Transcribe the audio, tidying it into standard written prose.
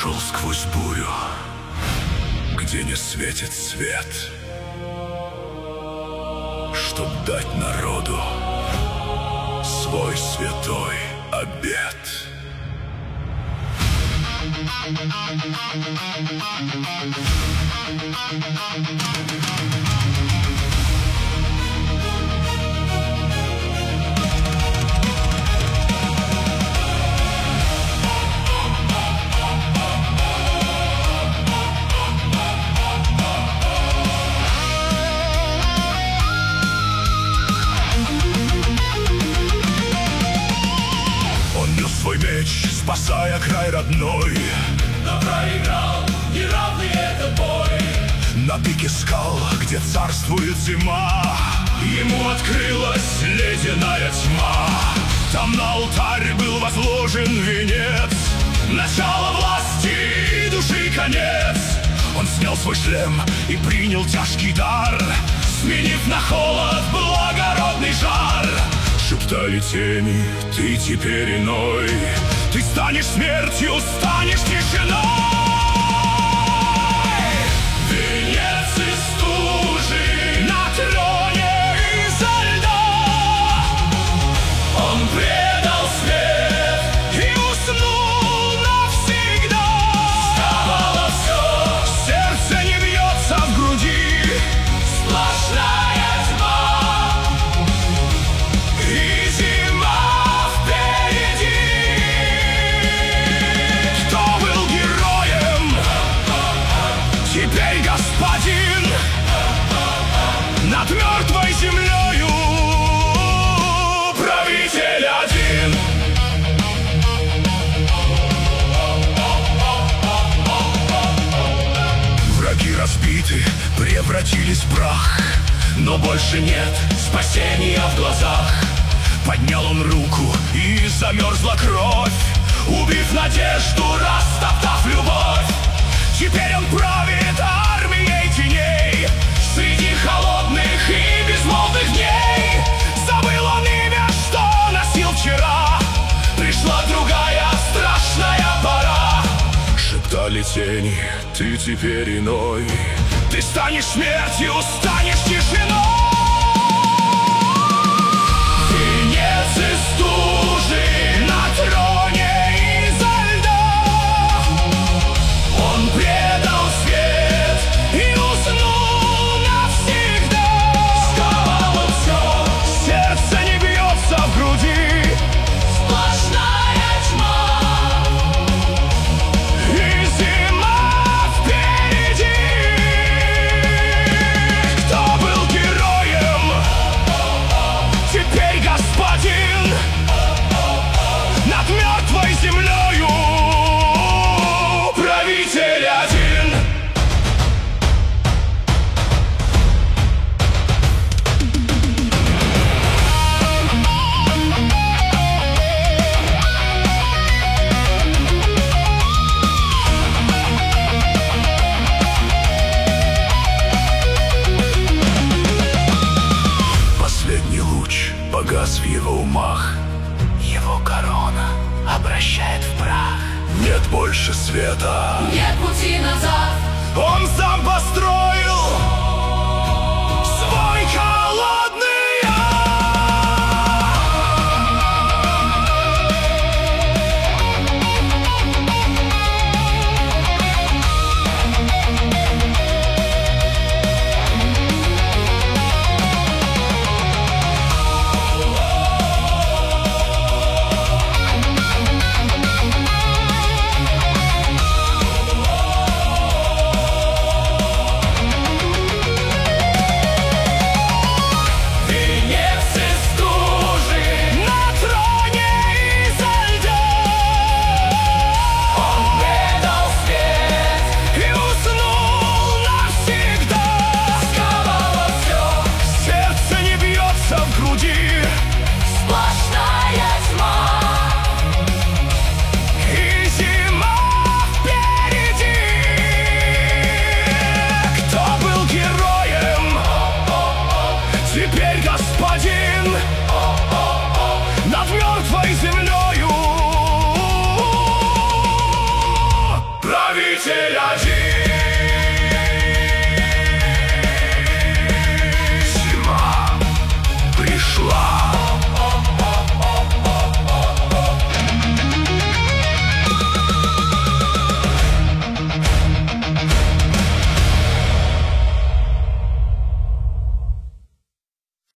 шел сквозь бурю, где не светит свет, чтоб дать народу свой святой обет. Свой меч, спасая край родной, но проиграл неравный этот бой. На пике скал, где царствует зима, ему открылась ледяная тьма. Там на алтарь был возложен венец, начало власти и души конец. Он снял свой шлем и принял тяжкий дар, сменив на холод благородный жар. Шептали тени, ты теперь иной, ты станешь смертью, станешь тишиной. Венец из стужи на троне изо льда. Он предал свет и уснул навсегда. Сковало все, сердце не бьется в груди, сплошная тьма. И зима впереди. Кто был героем, теперь господин над мертвой землею. Правитель один. Враги разбиты, превратились в прах, но больше нет спасения в глазах. Поднял он руку, и замерзла кровь, убив надежду, растоптав любовь. Теперь он правит армией теней среди холодных и безмолвных дней. Забыл он имя, что носил вчера, пришла другая страшная пора. Шептали тени, ты теперь иной, ты станешь смертью, станешь тишиной. Венец из стужи на троне изо льда. Он предал свет и уснул навсегда. Сковало все, сердце не бьется в груди, сплошная тьма. И зима впереди. Кто был героем, теперь господин над мертвой землею. Правитель один. Последний луч погас в его умах, Его корона обращает в прах. нет больше света, Нет пути назад. он сам построил свой холодный ад. Избавитель один.